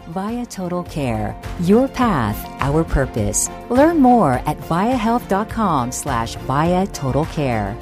Via Total Care. Your path, our purpose. Learn more at viahealth.com/Via Total Care.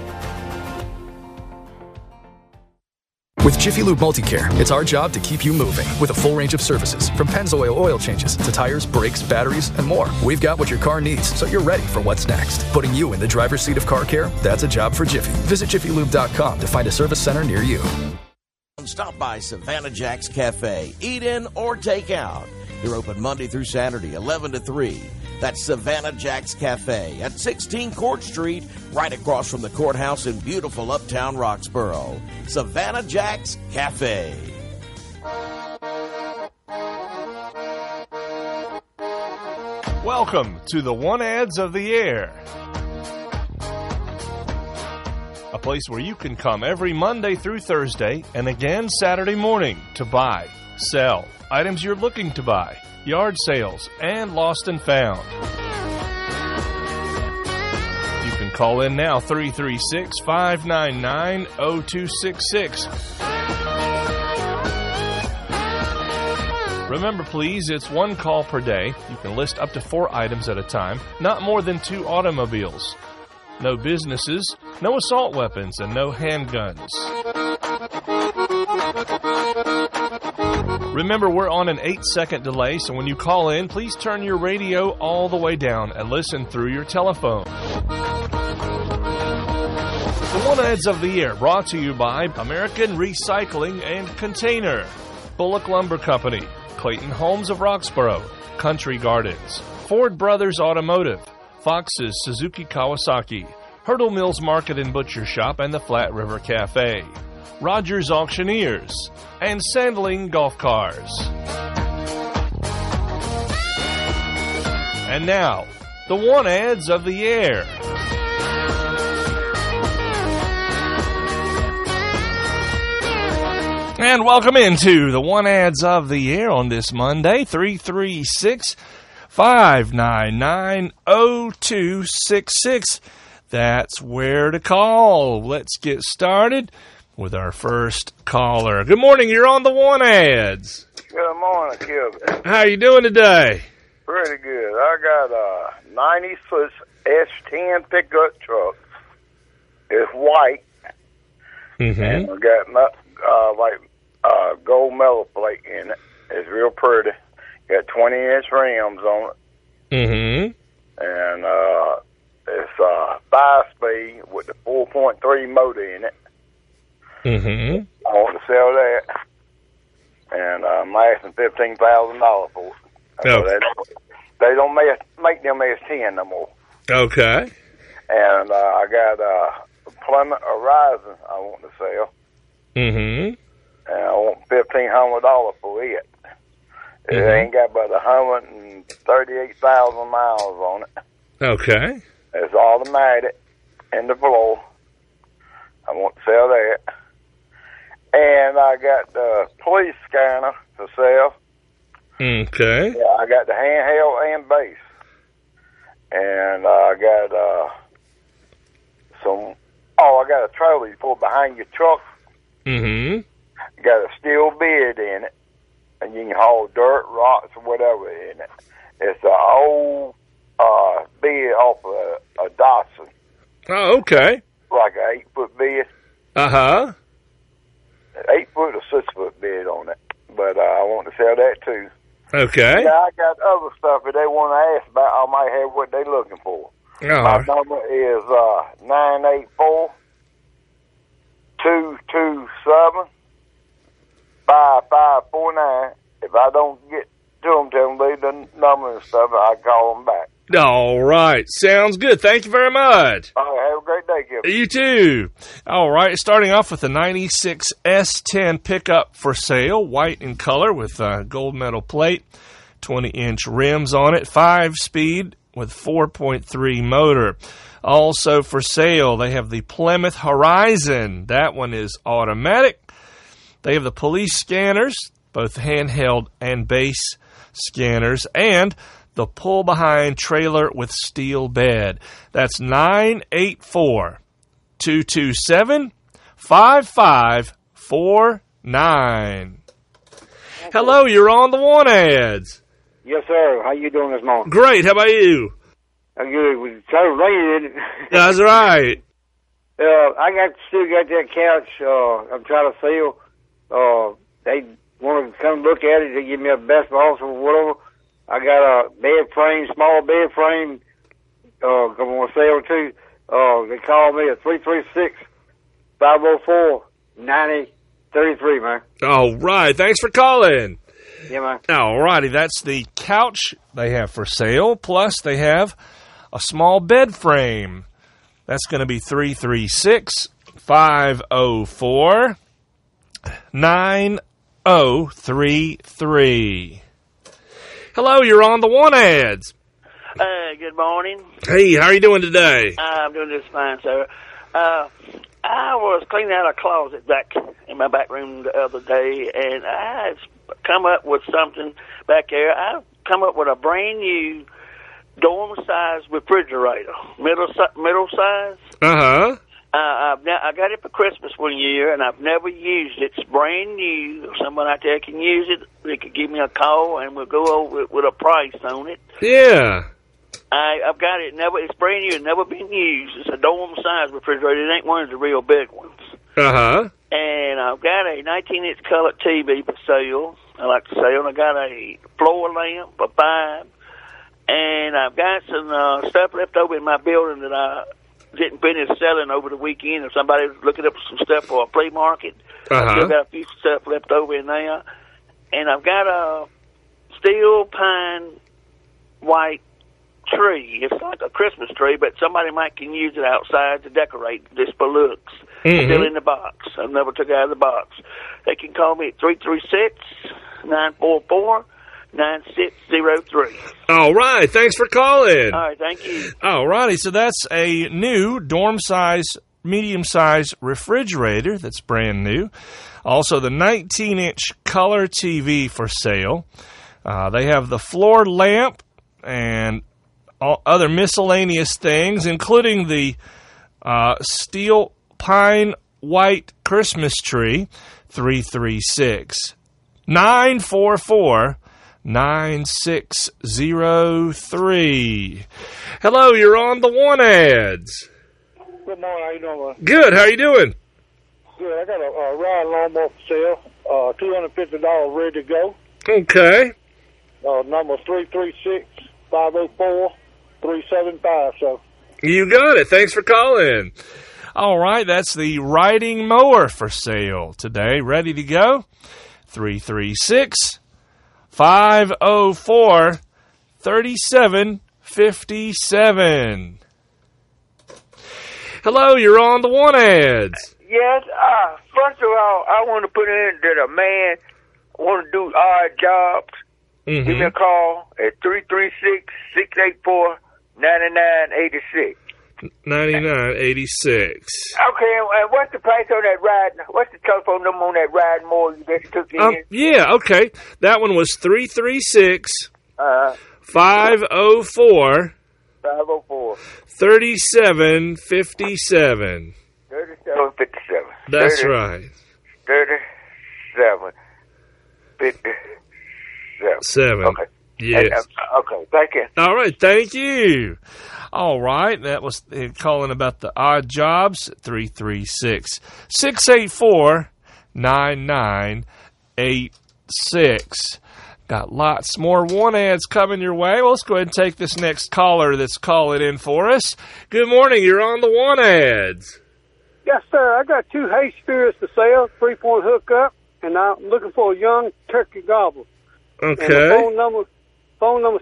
With Jiffy Lube Multicare, it's our job to keep you moving with a full range of services, from Pennzoil oil changes to tires, brakes, batteries, and more. We've got what your car needs, so you're ready for what's next. Putting you in the driver's seat of car care, that's a job for Jiffy. Visit JiffyLube.com to find a service center near you. Stop by Savannah Jack's Cafe. Eat in or take out. They're open Monday through Saturday, 11 to 3. That's Savannah Jack's Cafe at 16 Court Street, right across from the courthouse in beautiful uptown Roxborough. Savannah Jack's Cafe. Welcome to the One Ads of the Air, a place where you can come every Monday through Thursday and again Saturday morning to buy, sell items you're looking to buy, yard sales, and lost and found. You can call in now, 336-599-0266. Remember, please, it's one call per day. You can list up to 4 items at a time, not more than 2 automobiles. No businesses, no assault weapons, and no handguns. Remember, we're on an 8-second delay, so when you call in, please turn your radio all the way down and listen through your telephone. The One Ads of the Year, brought to you by American Recycling and Container, Bullock Lumber Company, Clayton Homes of Roxborough, Country Gardens, Ford Brothers Automotive, Fox's Suzuki Kawasaki, Hurdle Mills Market and Butcher Shop, and the Flat River Cafe, Rogers Auctioneers, and Sandling Golf Cars. And now, the One Ads of the Year. And welcome into the One Ads of the Year on this Monday, 336-599-0266. That's where to call. Let's get started with our first caller. Good morning, you're on the One Ads. Good morning, Kevin. How you doing today? Pretty good. I got a 96 S10 pickup truck. It's white. Mm-hmm. And I got gold metal plate in it. It's real pretty. Got 20-inch rims on it. Mm-hmm. And it's 5-speed with the 4.3 motor in it. Mm-hmm. I want to sell that. And I'm asking $15,000 for it. Oh. They don't make them S10 no more. Okay. And I got Plymouth Horizon I want to sell. Mm-hmm. And I want $1,500 for it. It ain't got but 138,000 miles on it. Okay. It's automatic in the floor. I want to sell that. And I got the police scanner to sell. Okay. Yeah, I got the handheld and base. And I got I got a trailer you pull behind your truck. Mm-hmm. Got a steel bed in it. And you can haul dirt, rocks, or whatever in it. It's an old bed off a Datsun. Oh, okay. Like an 8-foot bed. Uh-huh. 8-foot or 6-foot bed on it. But I want to sell that too. Okay. Yeah, I got other stuff that they want to ask about. I might have what they're looking for. My number is 984-227-5549. If I don't get to them, tell them leave the number and stuff, I call them back. All right. Sounds good. Thank you very much. All right, have a great day, Kevin. You too. All right. Starting off with the 96 S10 pickup for sale, white in color with gold metal plate, 20-inch rims on it, 5-speed with 4.3 motor. Also for sale, they have the Plymouth Horizon. That one is automatic. They have the police scanners, both handheld and base scanners, and the pull-behind trailer with steel bed. That's 984-227-5549. Hello, you're on the want ads. Yes, sir. How you doing this morning? Great. How about you? I'm good. We started raining. That's right. I still got that couch. I'm trying to sell. They want to come look at it. They give me a best offer or whatever. I got a bed frame, small bed frame. I'm going to sell too. They call me at 336-504-9033, man. All right. Thanks for calling. Yeah, man. All righty. That's the couch they have for sale. Plus, they have a small bed frame. That's going to be 336-504-9033. Hello, you're on the want ads. Good morning. Hey, how are you doing today? I'm doing just fine, sir. I was cleaning out a closet back in my back room the other day, and I come up with something back there. I come up with a brand new dorm-sized refrigerator, middle size. Uh-huh. I got it for Christmas one year, and I've never used it. It's brand new. If someone out there can use it, they could give me a call, and we'll go over it with a price on it. Yeah. I've got it. It's brand new. It's never been used. It's a dome-sized refrigerator. It ain't one of the real big ones. Uh-huh. And I've got a 19-inch color TV for sale. I like to sell. And I got a floor lamp for $5. And I've got some stuff left over in my building that I didn't finish selling over the weekend. If somebody was looking up some stuff for a flea market, I've still got a few stuff left over in there. And I've got a steel pine white tree. It's like a Christmas tree, but somebody can use it outside to decorate this for looks. Mm-hmm. Still in the box. I never took it out of the box. They can call me at 336-944-9603. All right. Thanks for calling. All right. Thank you. All righty. So that's a new dorm-size, medium-size refrigerator that's brand new. Also, the 19-inch color TV for sale. They have the floor lamp and all other miscellaneous things, including the steel pine white Christmas tree. 336-944-9603. Hello, you're on the want ads. Good morning. How you doing? Good. How you doing? Good. I got a ride lawnmower for sale. $250 ready to go. Okay. Number 336-504-375. So You got it. Thanks for calling. All right, that's the riding mower for sale today. Ready to go? 336-504-3757. Hello, you're on the want ads. Yes, first of all, I want to put in that a man want to do odd jobs. Mm-hmm. Give me a call at 336-684-9986. 9986. Okay, and what's the price on that ride? What's the telephone number on that ride more you just took in? Yeah, okay. That one was 336-504. 504. 3757. 3757. That's right. 3757. Okay. Yes. Okay, thank you. All right, thank you. All right, that was calling about the odd jobs. 336-684-9986. Got lots more want ads coming your way. Well, let's go ahead and take this next caller that's calling in for us. Good morning. You're on the want ads. Yes, sir. I got 2 hay spears for sale, 3-point hookup, and I'm looking for a young turkey gobbler. Okay. And the phone number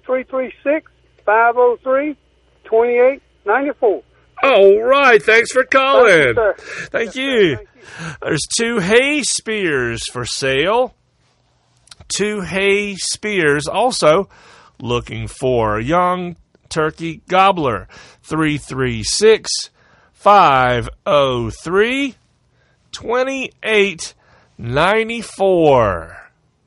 336-503-2894. All right. Thanks for calling. Thank you, sir. Thank Yes, you. sir. Thank you. There's 2 hay spears for sale. 2 hay spears. Also looking for a young turkey gobbler. 336-503-2894.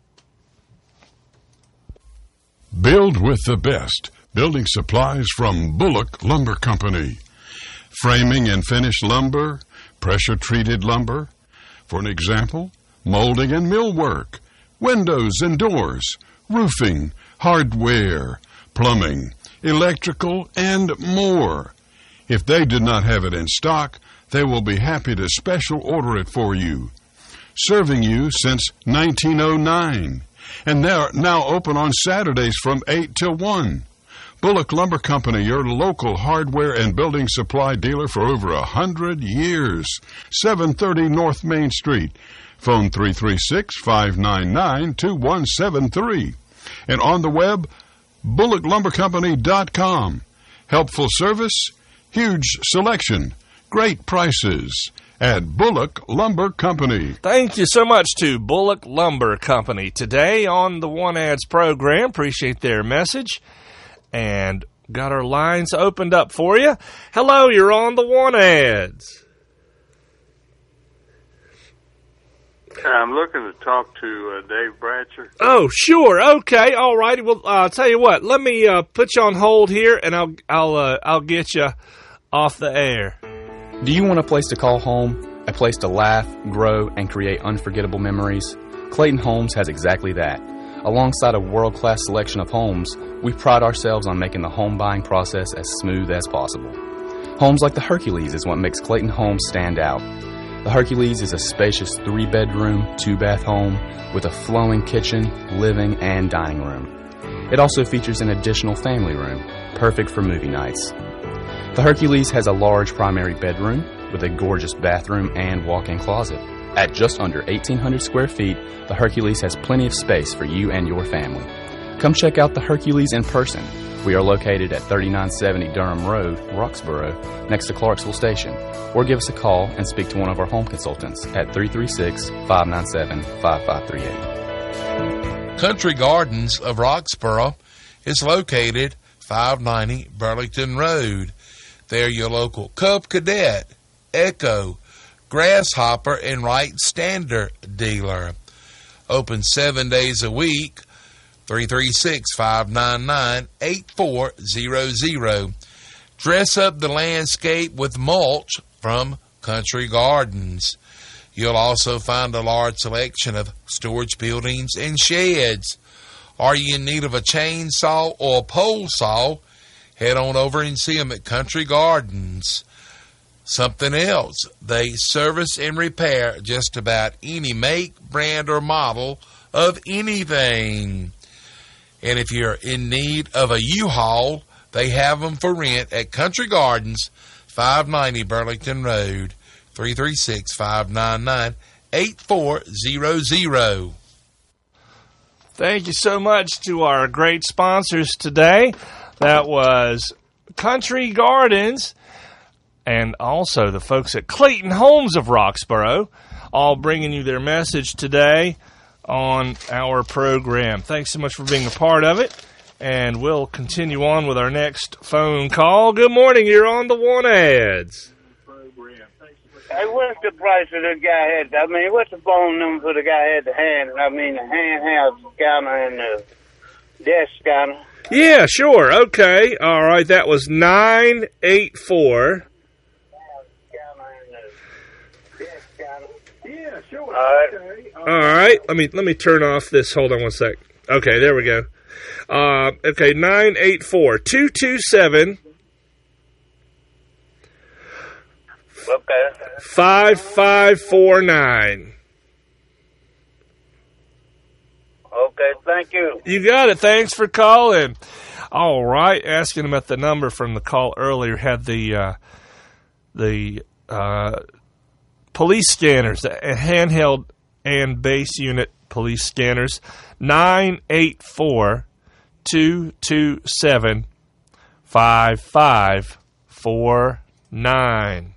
Build with the best. Building supplies from Bullock Lumber Company. Framing and finished lumber, pressure-treated lumber. For an example, molding and millwork. windows and doors, roofing, hardware, plumbing, electrical, and more. If they did not have it in stock, they will be happy to special order it for you. Serving you since 1909. And they're now open on Saturdays from 8 till 1. Bullock Lumber Company, your local hardware and building supply dealer for over 100 years. 730 North Main Street. Phone 336-599-2173. And on the web, BullockLumberCompany.com. Helpful service, huge selection, great prices at Bullock Lumber Company. Thank you so much to Bullock Lumber Company today on the One Ads program. Appreciate their message. And got our lines opened up for you. Hello, you're on the One Ads. I'm looking to talk to Dave Bratcher. Oh, sure. Okay. All right. Well, I'll tell you what. Let me put you on hold here, and I'll get you off the air. Do you want a place to call home, a place to laugh, grow, and create unforgettable memories? Clayton Homes has exactly that. Alongside a world-class selection of homes, we pride ourselves on making the home buying process as smooth as possible. Homes like the Hercules is what makes Clayton Homes stand out. The Hercules is a spacious 3-bedroom, 2-bath home with a flowing kitchen, living, and dining room. It also features an additional family room, perfect for movie nights. The Hercules has a large primary bedroom with a gorgeous bathroom and walk-in closet. At just under 1,800 square feet, the Hercules has plenty of space for you and your family. Come check out the Hercules in person. We are located at 3970 Durham Road, Roxborough, next to Clarksville Station. Or give us a call and speak to one of our home consultants at 336-597-5538. Country Gardens of Roxborough is located 590 Burlington Road. They're your local Cub Cadet, Echo, Grasshopper, and Wright Standard dealer. Open 7 days a week, 336-599-8400. Dress up the landscape with mulch from Country Gardens. You'll also find a large selection of storage buildings and sheds. Are you in need of a chainsaw or a pole saw? Head on over and see them at Country Gardens. Something else, they service and repair just about any make, brand, or model of anything. And if you're in need of a U-Haul, they have them for rent at Country Gardens, 590 Burlington Road, 336-599-8400. Thank you so much to our great sponsors today. That was Country Gardens and also the folks at Clayton Homes of Roxborough, all bringing you their message today on our program. Thanks so much for being a part of it, and we'll continue on with our next phone call. Good morning, you're on the One Ads. Hey, what's the price of the guy had? I mean, what's the phone number for the guy had the hand? I mean, the handheld scanner and the desk scanner. Yeah, sure. Okay. All right. That was 984. Yeah, sure. All right. Let me turn off this. Hold on one sec. Okay, there we go. Okay, 984-227. Okay. 5549. Okay, thank you. You got it. Thanks for calling. All right. Asking him at the number from the call earlier had the police scanners, the handheld and base unit police scanners. 984-227-5549.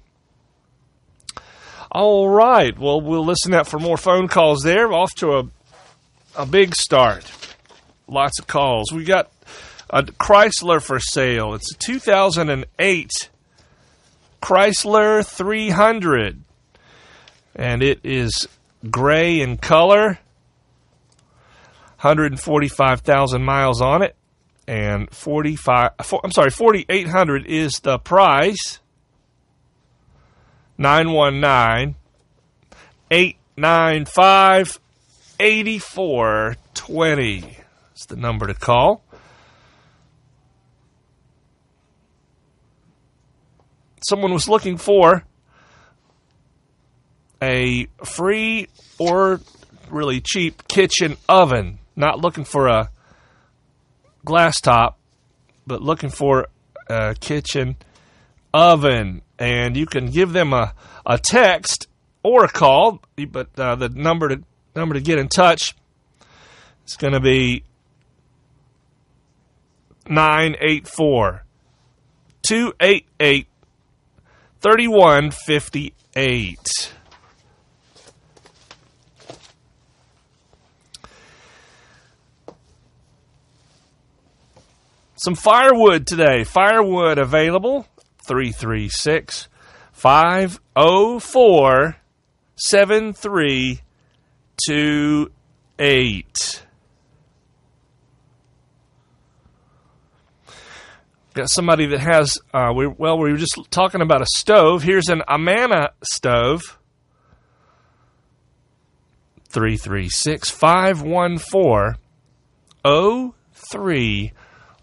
All right. Well, we'll listen out for more phone calls there. Off to a big start. Lots of calls. We got a Chrysler for sale. It's a 2008 Chrysler 300. And it is gray in color. 145,000 miles on it. And $4,800 is the price. 919-895-8200. 8420. That's the number to call. Someone was looking for a free or really cheap kitchen oven. Not looking for a glass top, but looking for a kitchen oven. And you can give them a text or a call, but the number to get in touch is going to be 984-288-3158. Some firewood today. Firewood available, 336-504-7328. Got somebody that has, we were just talking about a stove. Here's an Amana stove. 336-514-0313.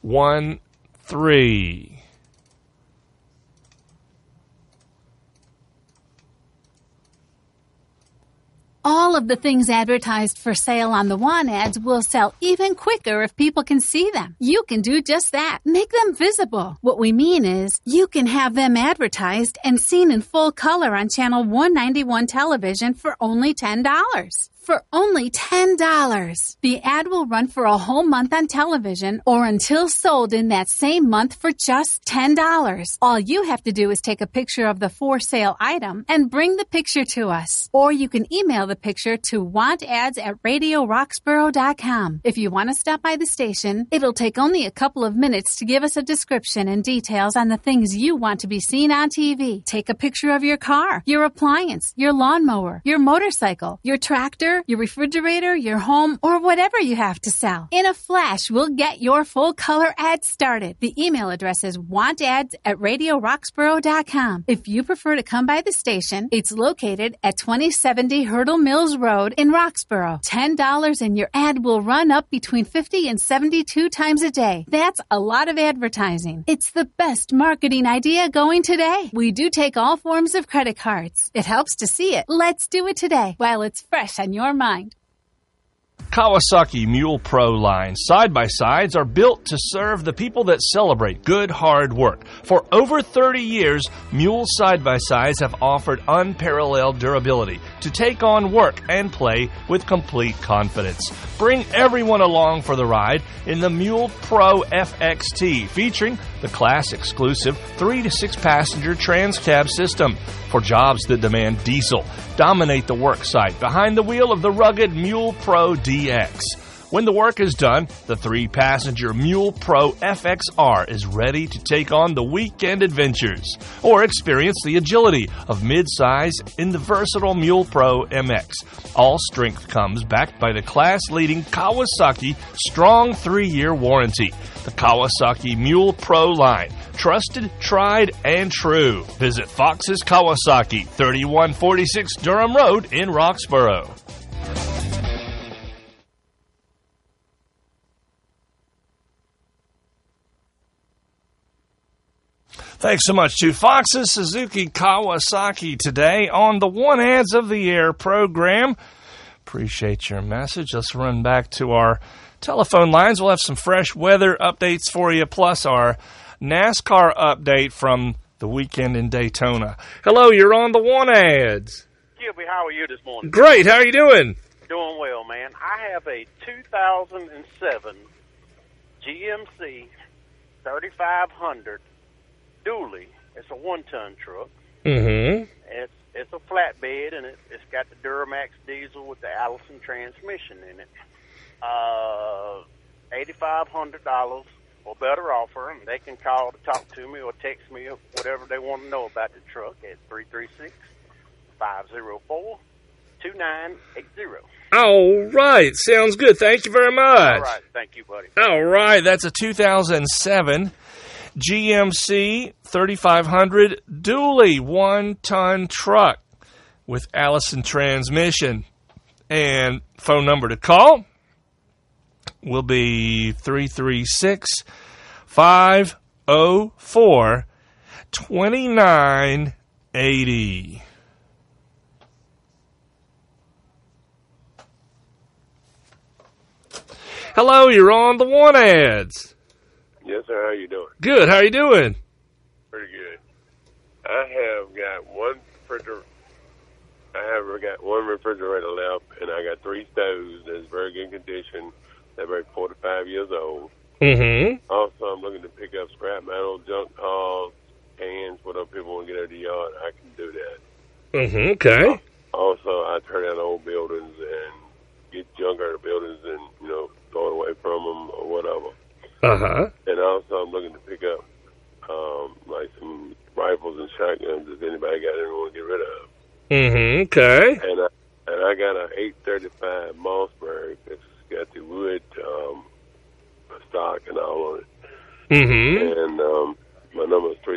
All of the things advertised for sale on the Want ads will sell even quicker if people can see them. You can do just that. Make them visible. What we mean is, you can have them advertised and seen in full color on Channel 191 television for only $10. For only $10. The ad will run for a whole month on television or until sold in that same month for just $10. All you have to do is take a picture of the for sale item and bring the picture to us. Or you can email the picture to wantads@radioroxboro.com. If you want to stop by the station, it'll take only a couple of minutes to give us a description and details on the things you want to be seen on TV. Take a picture of your car, your appliance, your lawnmower, your motorcycle, your tractor, your refrigerator, your home, or whatever you have to sell. In a flash, we'll get your full color ad started. The email address is wantads@radioroxboro.com. If you prefer to come by the station, it's located at 2070 Hurdle Mills Road in Roxboro. $10 and your ad will run up between 50 and 72 times a day. That's a lot of advertising. It's the best marketing idea going today. We do take all forms of credit cards. It helps to see it. Let's do it today while it's fresh on your mind. Kawasaki Mule Pro line side-by-sides are built to serve the people that celebrate good, hard work. For over 30 years, Mule side-by-sides have offered unparalleled durability to take on work and play with complete confidence. Bring everyone along for the ride in the Mule Pro FXT, featuring the class-exclusive 3 to 6 passenger trans-cab system. For jobs that demand diesel, dominate the work site behind the wheel of the rugged Mule Pro DX. When the work is done, the 3-passenger Mule Pro FXR is ready to take on the weekend adventures, or experience the agility of midsize in the versatile Mule Pro MX. All strength comes backed by the class-leading Kawasaki strong 3-year warranty. The Kawasaki Mule Pro line. Trusted, tried, and true. Visit Fox's Kawasaki, 3146 Durham Road in Roxboro. Thanks so much to Fox's Suzuki Kawasaki today on the One Ads of the Year program. Appreciate your message. Let's run back to our telephone lines. We'll have some fresh weather updates for you, plus our NASCAR update from the weekend in Daytona. Hello, you're on the One Ads. Gilby, how are you this morning? Great. How are you doing? Doing well, man. I have a 2007 GMC 3500 dually. It's a 1-ton truck. Mm-hmm. It's a flatbed, and it's got the Duramax diesel with the Allison transmission in it. $8,500 or better offer, and they can call to talk to me or text me or whatever they want to know about the truck at 336-504-2980. All right. Sounds good. Thank you very much. All right. Thank you, buddy. All right. That's a 2007 GMC 3500 dually 1-ton truck with Allison transmission. And phone number to call will be 336-504-2980. Hello, you're on the One Ads. Yes, sir. How you doing? Good. How are you doing? Pretty good. I have got one refrigerator left, and I got 3 stoves that's very good condition. They're about 4 to 5 years old. Mm-hmm. Also, I'm looking to pick up scrap metal, junk cars, cans, whatever people want to get out of the yard. I can do that. Mm-hmm. Okay. Also, I tear down old buildings and get junk out of buildings and, throw it away from them or whatever. Uh-huh. And also, I'm looking to pick up, like some rifles and shotguns if anybody got any want to get rid of. Mm-hmm. Okay. And I got an 835 Mossberg that's got the wood stock and all on it. Mm-hmm. And my number is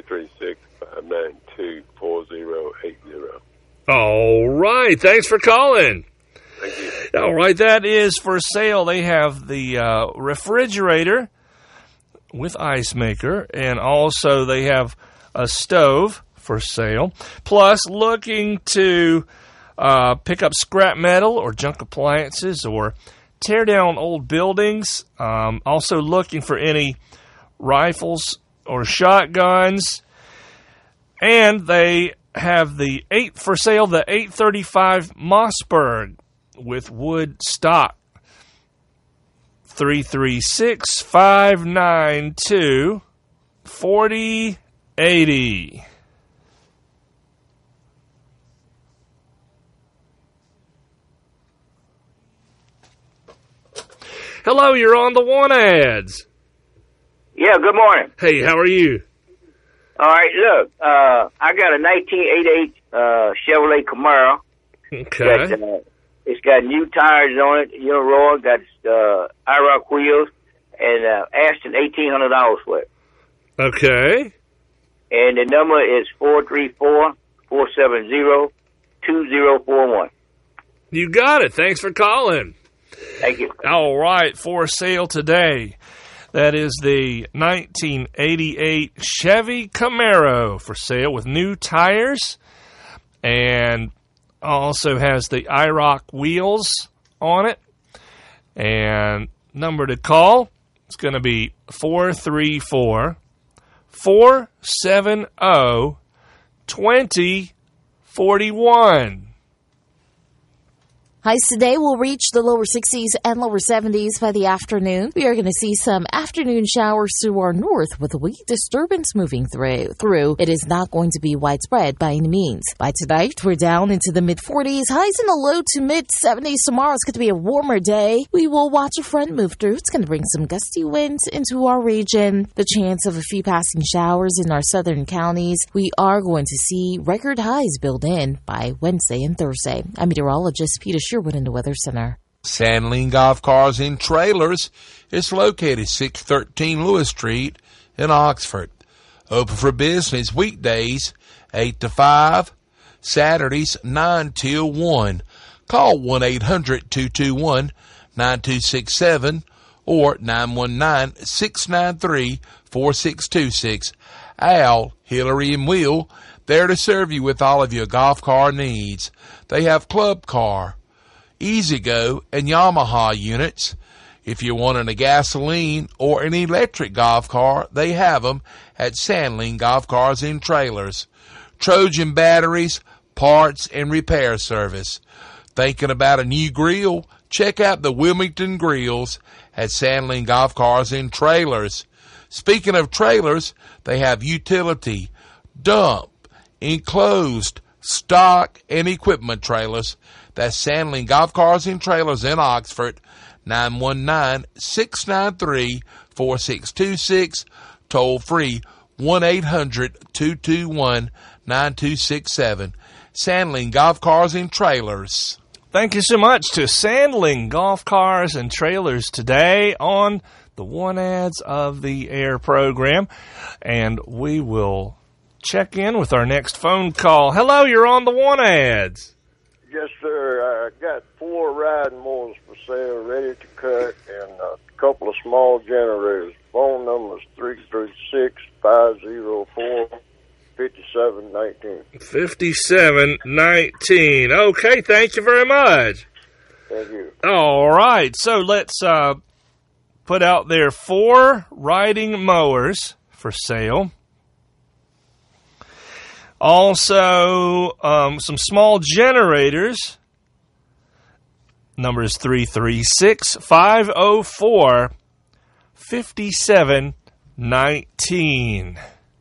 336-592-4080. All right. Thanks for calling. Thank you. All right. That is for sale. They have the refrigerator with ice maker, and also they have a stove for sale. Plus, looking to pick up scrap metal or junk appliances or tear down old buildings. Also looking for any rifles or shotguns. And they have the 835 Mossberg with wood stock. 336-592-4080. Hello, you're on the One Ads. Yeah, good morning. Hey, how are you? All right, look, I got a 1988 Chevrolet Camaro. Okay. It's got new tires on it, Roy, got IROC wheels, and Aston $1,800 for it. Okay. And the number is 434-470-2041. You got it. Thanks for calling. Thank you. All right, for sale today. That is the 1988 Chevy Camaro for sale with new tires, and also has the IROC wheels on it. And number to call is going to be 434-470-2041. Highs today will reach the lower 60s and lower 70s by the afternoon. We are going to see some afternoon showers to our north with a weak disturbance moving through. It is not going to be widespread by any means. By tonight, we're down into the mid-40s. Highs in the low to mid-70s. Tomorrow is going to be a warmer day. We will watch a front move through. It's going to bring some gusty winds into our region. The chance of a few passing showers in our southern counties. We are going to see record highs build in by Wednesday and Thursday. I'm meteorologist Peter Sherwood in the Weather Center. Sandling Golf Cars and Trailers is located 613 Lewis Street in Oxford. Open for business weekdays 8 to 5, Saturdays 9 till 1. Call 1-800-221-9267 or 919-693-4626. Al, Hillary, and Will, there to serve you with all of your golf car needs. They have Club Car, E-Z-GO, and Yamaha units. If you're wanting a gasoline or an electric golf car, they have them at Sandling Golf Cars and Trailers. Trojan batteries, parts, and repair service. Thinking about a new grill? Check out the Wilmington Grills at Sandling Golf Cars and Trailers. Speaking of trailers, they have utility, dump, enclosed, stock, and equipment trailers. That's Sandling Golf Cars and Trailers in Oxford, 919-693-4626, toll free 1-800-221-9267. Sandling Golf Cars and Trailers. Thank you so much to Sandling Golf Cars and Trailers today on the One Ads of the Air program. And we will check in with our next phone call. Hello, you're on the One Ads. Yes, sir. got 4 riding mowers for sale, ready to cut, and a couple of small generators. Phone number is 336-504-5719. 5719. Okay, thank you very much. Thank you. All right, so let's put out there 4 riding mowers for sale. Also, some small generators. Number is 336-504-5719.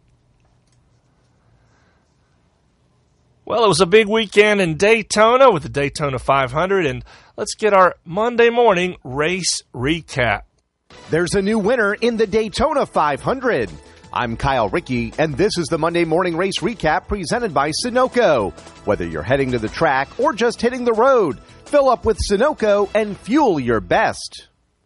Well, it was a big weekend in Daytona with the Daytona 500, and let's get our Monday morning race recap. There's a new winner in the Daytona 500. I'm Kyle Rickey, and this is the Monday Morning Race Recap presented by Sunoco. Whether you're heading to the track or just hitting the road, fill up with Sunoco and fuel your best.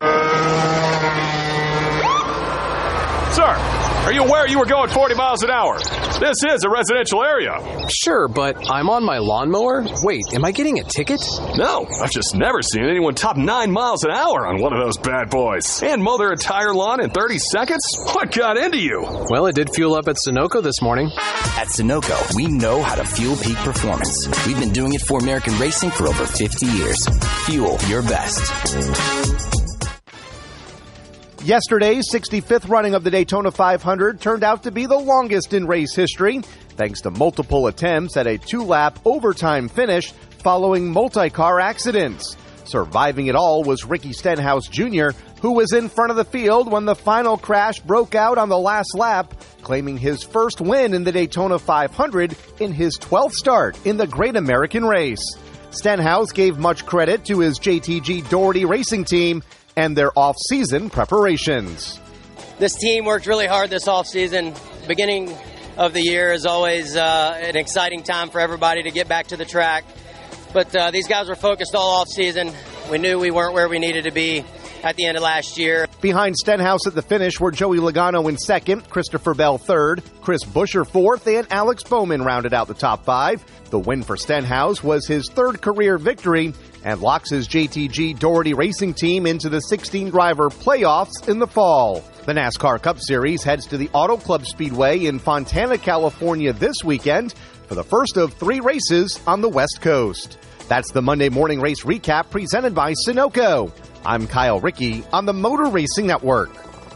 Sir, are you aware you were going 40 miles an hour? This is a residential area. Sure, but I'm on my lawnmower? Wait, am I getting a ticket? No, I've just never seen anyone top 9 miles an hour on one of those bad boys. And mow their entire lawn in 30 seconds? What got into you? Well, it did fuel up at Sunoco this morning. At Sunoco, we know how to fuel peak performance. We've been doing it for American racing for over 50 years. Fuel your best. Yesterday's 65th running of the Daytona 500 turned out to be the longest in race history, thanks to multiple attempts at a 2-lap overtime finish following multi-car accidents. Surviving it all was Ricky Stenhouse Jr., who was in front of the field when the final crash broke out on the last lap, claiming his first win in the Daytona 500 in his 12th start in the Great American Race. Stenhouse gave much credit to his JTG Doherty racing team and their off-season preparations. This team worked really hard this off-season. Beginning of the year is always an exciting time for everybody to get back to the track. But these guys were focused all off-season. We knew we weren't where we needed to be at the end of last year. Behind Stenhouse at the finish were Joey Logano in second, Christopher Bell third, Chris Buescher fourth, and Alex Bowman rounded out the top 5. The win for Stenhouse was his 3rd career victory and locks his JTG Doherty racing team into the 16-driver playoffs in the fall. The NASCAR Cup Series heads to the Auto Club Speedway in Fontana, California this weekend for the first of 3 races on the West Coast. That's the Monday Morning Race Recap presented by Sunoco. I'm Kyle Rickey on the Motor Racing Network.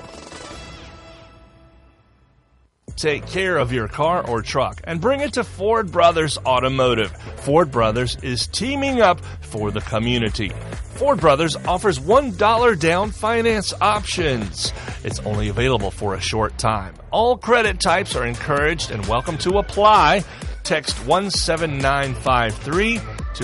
Take care of your car or truck and bring it to Ford Brothers Automotive. Ford Brothers is teaming up for the community. Ford Brothers offers $1 down finance options. It's only available for a short time. All credit types are encouraged and welcome to apply. Text 17953 to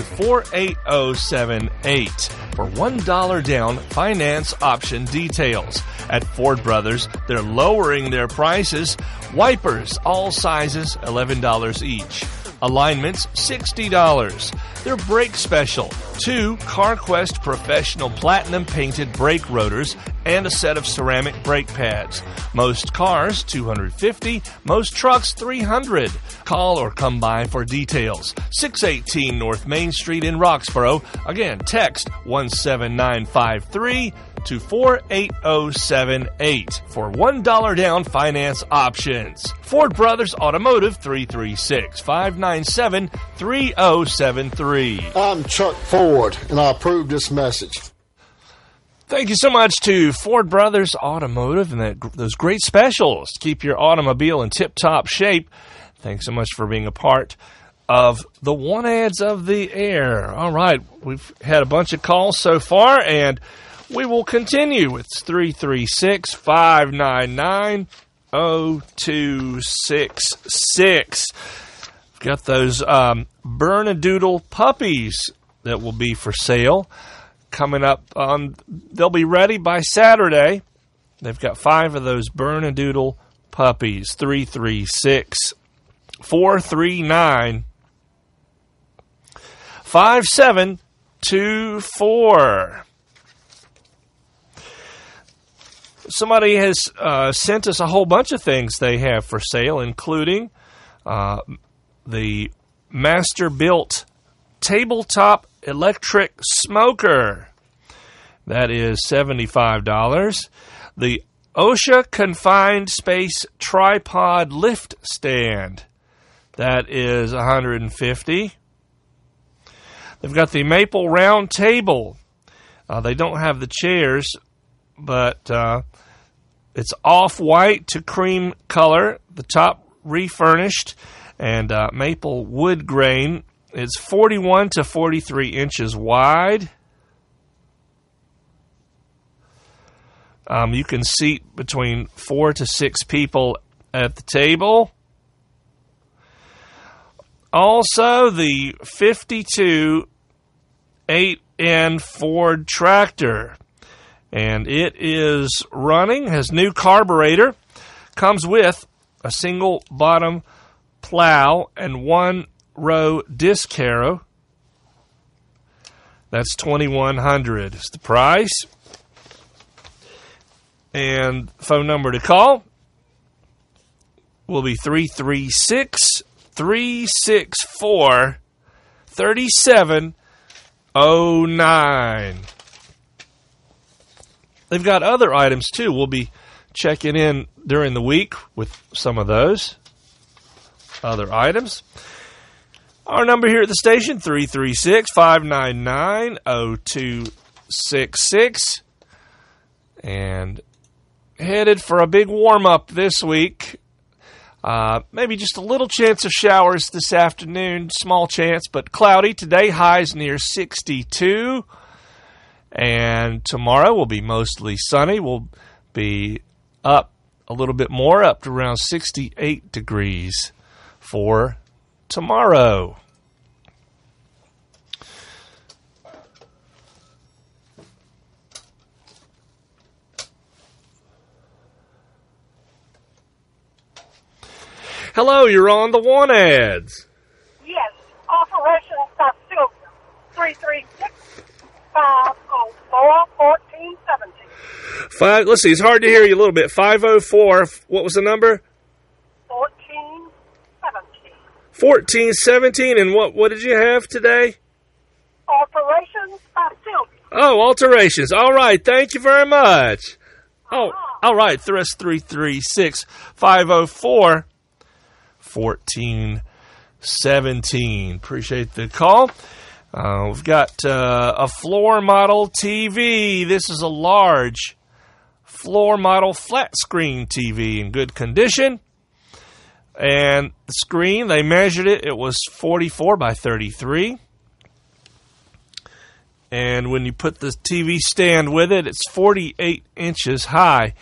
48078 for $1 down finance option details. At Ford Brothers, they're lowering their prices. Wipers, all sizes, $11 each. Alignments, $60. Their brake special, 2 CarQuest Professional Platinum painted brake rotors and a set of ceramic brake pads. Most cars, $250. Most trucks, $300. Call or come by for details. 618 North Main Street in Roxborough. Again, text 17953 to 48078 for $1 down finance options. Ford Brothers Automotive, 336-597-3073. I'm Chuck Ford, and I approve this message. Thank you so much to Ford Brothers Automotive and those great specials to keep your automobile in tip-top shape. Thanks so much for being a part of the One Ads of the Air. All right, we've had a bunch of calls so far, and we will continue. It's 336-599-0266. We've got those Bernedoodle puppies that will be for sale coming up. They'll be ready by Saturday. They've got 5 of those Bernedoodle puppies. 336-439-5724. Somebody has sent us a whole bunch of things they have for sale, including the Masterbuilt tabletop electric smoker. That is $75. The OSHA Confined Space Tripod Lift Stand. That is $150. They've got the Maple Round Table. They don't have the chairs, but it's off-white to cream color. The top refurnished and maple wood grain. It's 41 to 43 inches wide. You can seat between 4 to 6 people at the table. Also, the 52 8N Ford tractor. And it is running, has new carburetor, comes with a single bottom plow and 1-row disc harrow. That's $2,100 is the price. And phone number to call will be 336-364-3709. They've got other items, too. We'll be checking in during the week with some of those other items. Our number here at the station, 336-599-0266. And headed for a big warm-up this week. Maybe just a little chance of showers this afternoon. Small chance, but cloudy. Today, highs near 62. And tomorrow will be mostly sunny. We'll be up a little bit more, up to around 68 degrees for tomorrow. Hello, you're on the Want Ads. Yes, Operation South Silver, 336-504-1417. Let's see, it's hard to hear you a little bit. 504, what was the number? 1417. 1417, and what did you have today? Operation South Silver. Oh, alterations. All right, thank you very much. Oh, all right, 336-504-1417. Appreciate the call. We've got a floor model TV. This is a large floor model flat screen TV in good condition. And the screen, they measured it. It was 44 by 33. And when you put the TV stand with it, it's 48 inches high.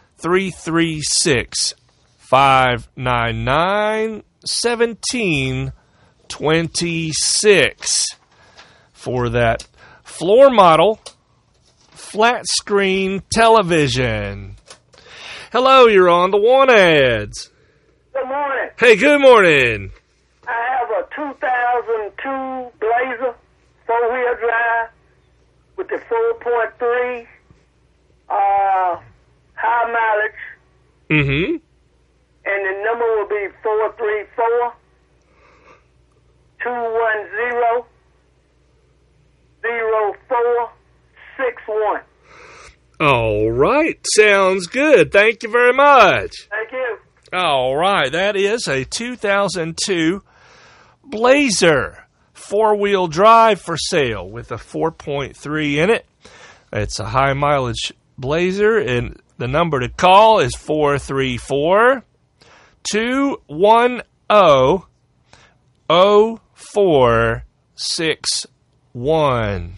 336-599-1726 for that floor model flat screen television. Hello, you're on the Want Ads. Good morning. Hey, good morning. I have a 2002 Blazer, 4-wheel drive, with the 4.3 high mileage. Mm-hmm. And the number will be 434-210-0461. All right. Sounds good. Thank you very much. Thank you. All right. That is a 2002 Blazer 4-wheel drive for sale with a 4.3 in it. It's a high mileage Blazer, and the number to call is 434-210-0461.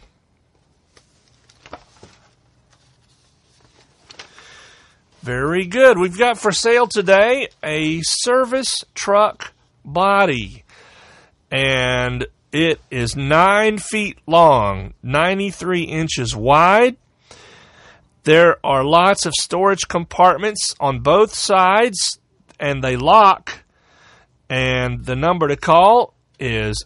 Very good. We've got for sale today a service truck body, and it is 9 feet long, 93 inches wide. There are lots of storage compartments on both sides, and they lock. And the number to call is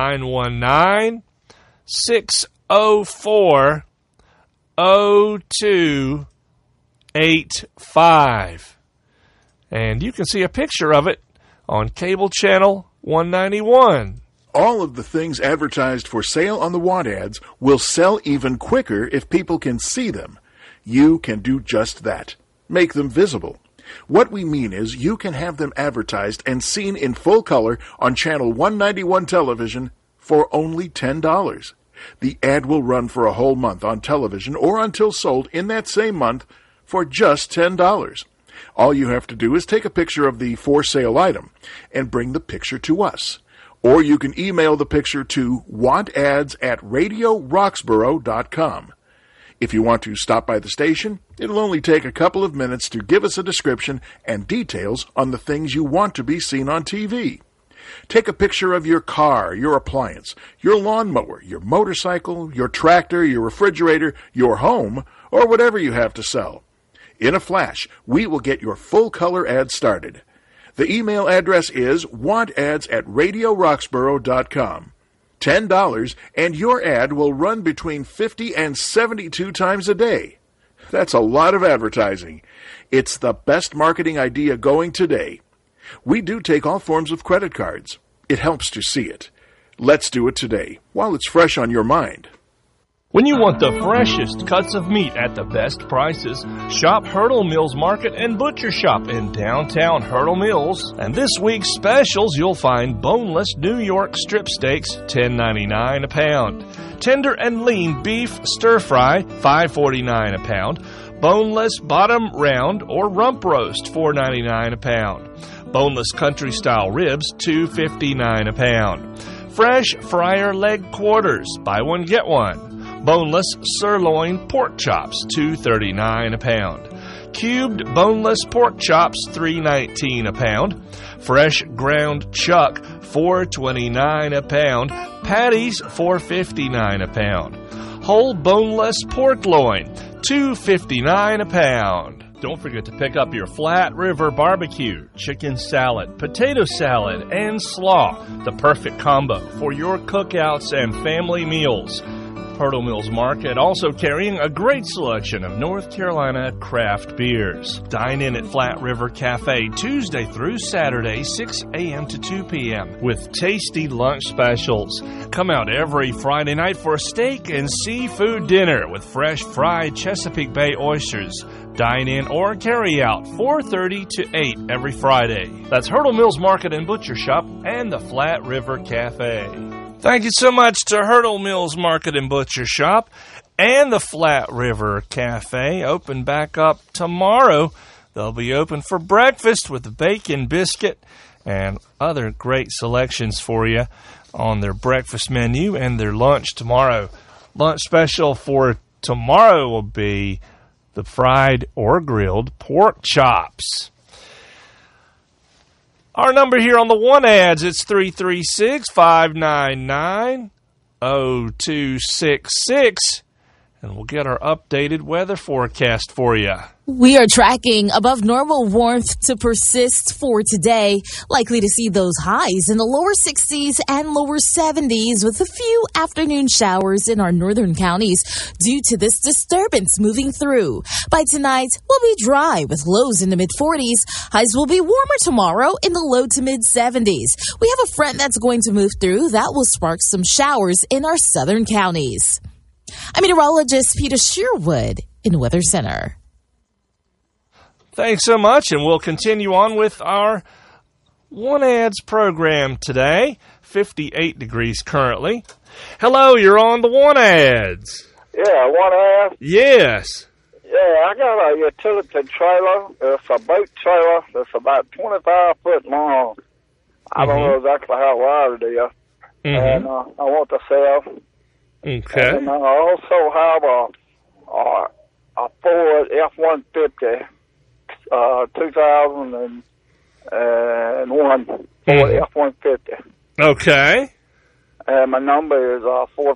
919-604-0285. And you can see a picture of it on cable channel 191. all of the things advertised for sale on the want ads will sell even quicker if people can see them. You can do just that. Make them visible. What we mean is you can have them advertised and seen in full color on Channel 191 television for only $10. The ad will run for a whole month on television or until sold in that same month for just $10. All you have to do is take a picture of the for sale item and bring the picture to us. Or you can email the picture to wantads@radioroxborough.com. If you want to stop by the station, it'll only take a couple of minutes to give us a description and details on the things you want to be seen on TV. Take a picture of your car, your appliance, your lawnmower, your motorcycle, your tractor, your refrigerator, your home, or whatever you have to sell. In a flash, we will get your full-color ad started. The email address is wantads@radioroxborough.com. $10, and your ad will run between 50 and 72 times a day. That's a lot of advertising. It's the best marketing idea going today. We do take all forms of credit cards. It helps to see it. Let's do it today, while it's fresh on your mind. When you want the freshest cuts of meat at the best prices, shop Hurdle Mills Market and Butcher Shop in downtown Hurdle Mills. And this week's specials, you'll find boneless New York strip steaks, $10.99 a pound. Tender and lean beef stir-fry, $5.49 a pound. Boneless bottom round or rump roast, $4.99 a pound. Boneless country-style ribs, $2.59 a pound. Fresh fryer leg quarters, buy one, get one. Boneless sirloin pork chops, $2.39 a pound. Cubed boneless pork chops, $3.19 a pound. Fresh ground chuck, $4.29 a pound. Patties, $4.59 a pound. Whole boneless pork loin, $2.59 a pound. Don't forget to pick up your Flat River Barbecue, chicken salad, potato salad, and slaw, the perfect combo for your cookouts and family meals. Hurdle Mills Market also carrying a great selection of North Carolina craft beers. Dine in at Flat River Cafe Tuesday through Saturday, 6 a.m. to 2 p.m. with tasty lunch specials. Come out every Friday night for a steak and seafood dinner with fresh fried Chesapeake Bay oysters. Dine in or carry out 4:30 to 8 every Friday. That's Hurdle Mills Market and Butcher Shop and the Flat River Cafe. Thank you so much to Hurdle Mills Market and Butcher Shop and the Flat River Cafe. Open back up tomorrow. They'll be open for breakfast with the bacon biscuit and other great selections for you on their breakfast menu and their lunch tomorrow. Lunch special for tomorrow will be the fried or grilled pork chops. Our number here on the one ads, it's 336-599-0266, and we'll get our updated weather forecast for you. We are tracking above normal warmth to persist for today. Likely to see those highs in the lower 60s and lower 70s with a few afternoon showers in our northern counties due to this disturbance moving through. By tonight, we'll be dry with lows in the mid-40s. Highs will be warmer tomorrow in the low to mid-70s. We have a front that's going to move through that will spark some showers in our southern counties. I'm meteorologist Peter Sherwood in Weather Center. Thanks so much, and we'll continue on with our One Ads program today. 58 degrees currently. Hello, you're on the One Ads. Yeah, One Ad? Yes. Yeah, I got a utility trailer. It's a boat trailer that's about 25 foot long. I don't know exactly how wide it is. And I want to sell. Okay. And I also have a Ford F-150. 2001 Ford F-150. Okay. And my number is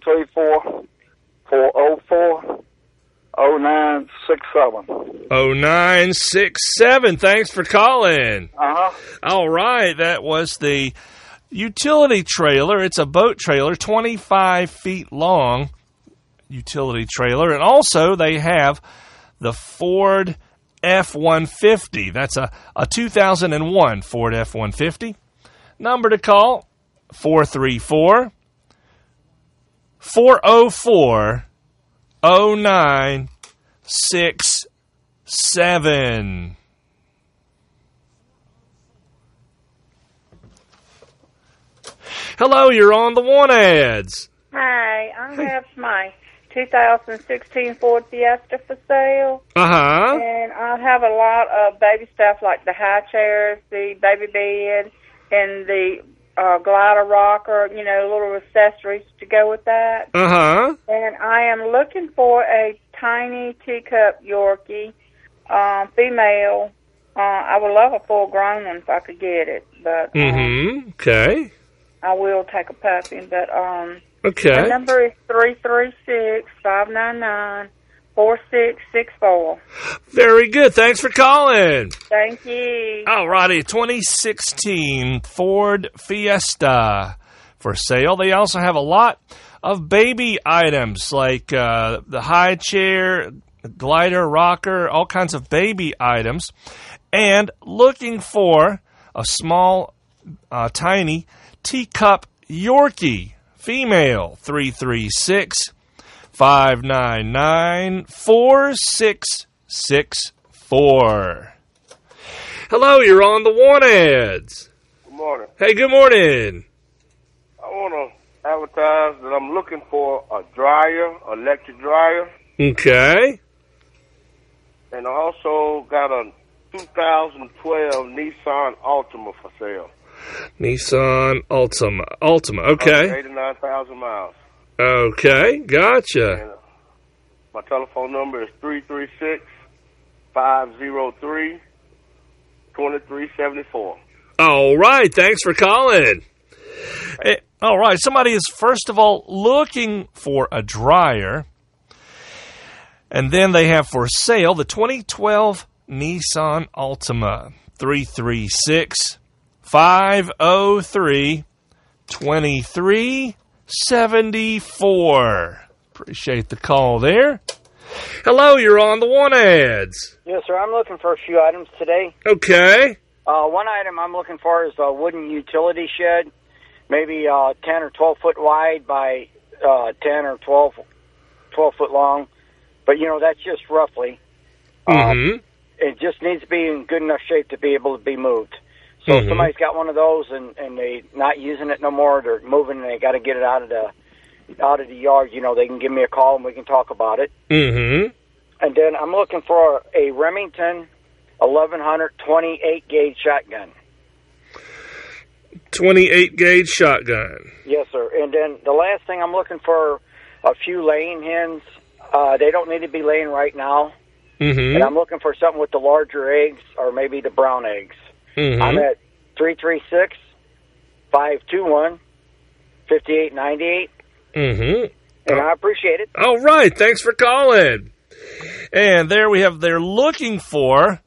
434-404-0967. 0967. Thanks for calling. All right. That was the utility trailer. It's a boat trailer, 25 feet long utility trailer. And also they have the Ford F-150. That's a 2001 Ford F-150. Number to call, 434-404-0967. Hello, you're on the Want Ads. Hi, I have my 2016 Ford Fiesta for sale. Uh-huh. And I have a lot of baby stuff like the high chairs, the baby bed, and the glider rocker, little accessories to go with that. Uh-huh. And I am looking for a tiny teacup Yorkie, female. I would love a full-grown one if I could get it, but Okay. I will take a puppy. But Okay. the number is 336-599-4664. Very good. Thanks for calling. Thank you. All righty, 2016 Ford Fiesta for sale. They also have a lot of baby items like the high chair, glider, rocker, all kinds of baby items. And looking for a small, tiny teacup Yorkie, female, 336-599-4664. Hello, you're on the Want Ads. Good morning. Hey, good morning. I want to advertise that I'm looking for a dryer, electric dryer. Okay. And I also got a 2012 Nissan Altima for sale. Nissan Altima. Okay. 89,000 miles. Okay, gotcha. And, my telephone number is 336-503-2374. All right, thanks for calling. All right, somebody is first of all looking for a dryer, and then they have for sale the 2012 Nissan Altima, 336-503-2374. Appreciate the call there. Hello, you're on the Want Ads. Yes, sir. I'm looking for a few items today. Okay. One item I'm looking for is a wooden utility shed, maybe 10 or 12 foot wide by 10 or 12 foot long. But, that's just roughly. It just needs to be in good enough shape to be able to be moved. So if somebody's got one of those and they're not using it no more, they're moving and they got to get it out of the yard, they can give me a call and we can talk about it. And then I'm looking for a Remington 1100 28 gauge shotgun. 28 gauge shotgun. Yes, sir. And then the last thing, I'm looking for a few laying hens. They don't need to be laying right now. And I'm looking for something with the larger eggs or maybe the brown eggs. I'm at 336-521-5898. And I appreciate it. All right. Thanks for calling. And there we have, they're looking for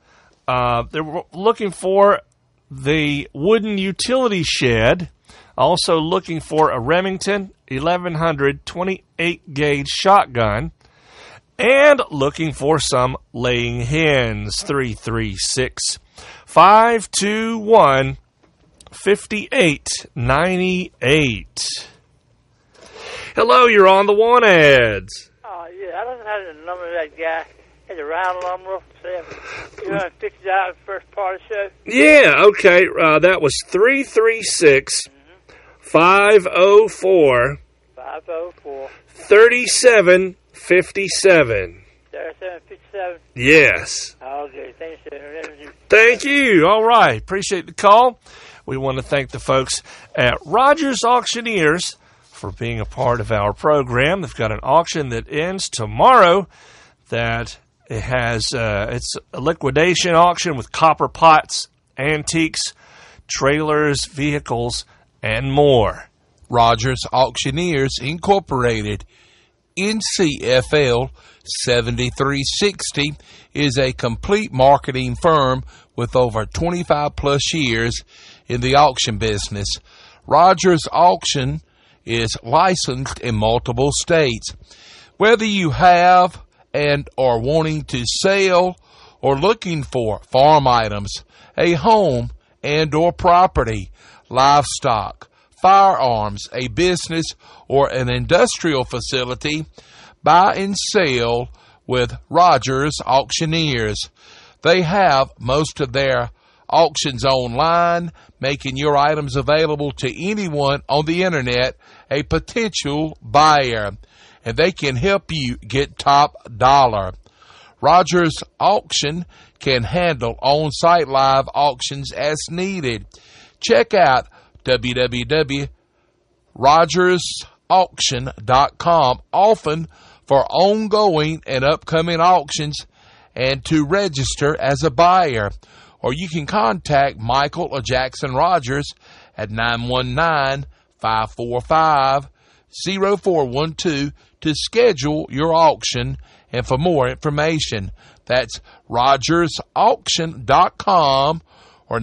the wooden utility shed, also looking for a Remington 1100 28 gauge shotgun, and looking for some laying hens. 336-521-5898. Hello, you're on the Want Ads. Oh, yeah, I don't have the number of that guy. Had a round lumber for $250 first part of the show. Yeah, okay. That was 336-504-3757. 3757. Yes. Okay, thanks, sir. Thank you. All right. Appreciate the call. We want to thank the folks at Rogers Auctioneers for being a part of our program. They've got an auction that ends tomorrow that it has it's a liquidation auction with copper pots, antiques, trailers, vehicles, and more. Rogers Auctioneers Incorporated, NCFL 7360, is a complete marketing firm with over 25 plus years in the auction business. Rogers Auction is licensed in multiple states. Whether you have and are wanting to sell or looking for farm items, a home and or property, livestock, firearms, a business, or an industrial facility, buy and sell with Rogers Auctioneers. They have most of their auctions online, making your items available to anyone on the internet a potential buyer, and they can help you get top dollar. Rogers Auction can handle on-site live auctions as needed. Check out www.rogersauction.com often for ongoing and upcoming auctions and to register as a buyer. Or you can contact Michael or Jackson Rogers at 919-545-0412 to schedule your auction and for more information. That's rogersauction.com or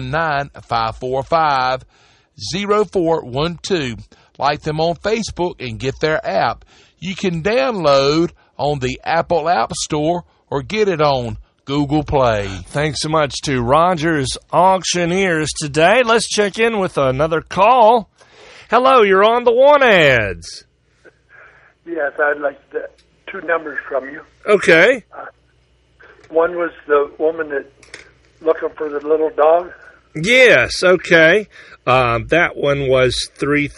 919-545-0412. Like them on Facebook and get their app. You can download on the Apple App Store or get it on Google Play. Thanks so much to Rogers Auctioneers today. Let's check in with another call. Hello, you're on the Want Ads. Yes, I'd like two numbers from you. Okay. One was the woman that looking for the little dog. Yes, okay. That one was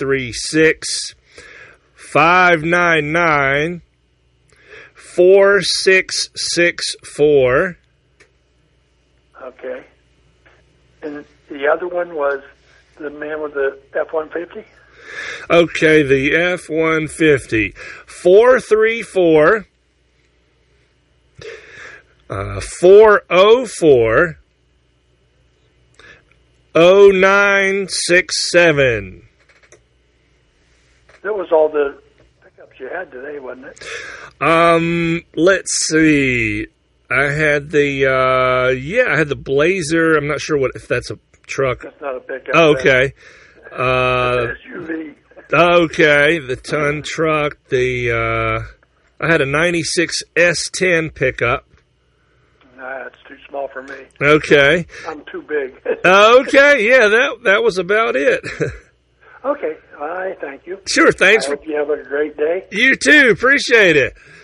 336-599-4664. Okay. And the other one was the man with the F-150? Okay, the F-150. 434 404 0967. That was all the pickups you had today, wasn't it? Let's see. I had the I had the Blazer. I'm not sure if that's a truck. That's not a pickup. Oh, okay. SUV. Okay, the ton truck. I had a 96 S10 pickup. Nah, it's too small for me. Okay. I'm too big. Okay, yeah, that was about it. Okay, I thank you. Sure, thanks. I hope you have a great day. You too, appreciate it.